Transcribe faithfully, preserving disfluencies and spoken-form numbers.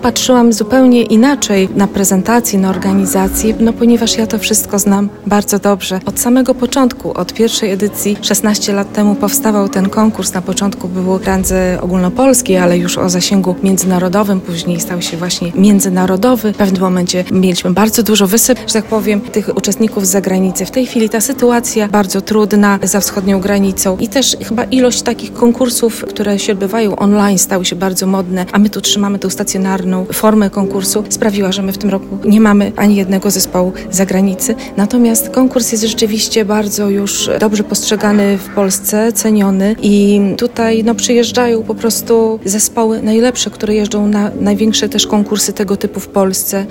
Patrzyłam zupełnie inaczej na prezentację, na organizację, no ponieważ ja to wszystko znam bardzo dobrze. Od samego początku, od pierwszej edycji, szesnaście lat temu powstawał ten konkurs. Na początku był w randze ogólnopolskiej, ale już o zasięgu międzynarodowym, później stał się właśnie międzynarodowy. W pewnym momencie mieliśmy bardzo dużo wysyp, że tak powiem, tych uczestników z zagranicy. W tej chwili ta sytuacja bardzo trudna za wschodnią granicą i też chyba ilość takich konkursów, które się odbywają online, stały się bardzo modne, a my tu trzymamy tą stacjonarną formę konkursu, sprawiła, że my w tym roku nie mamy ani jednego zespołu z zagranicy. Natomiast konkurs jest rzeczywiście bardzo już dobrze postrzegany w Polsce, ceniony i tutaj no, przyjeżdżają po prostu zespoły najlepsze, które jeżdżą na największe też konkursy tego typu w Polsce.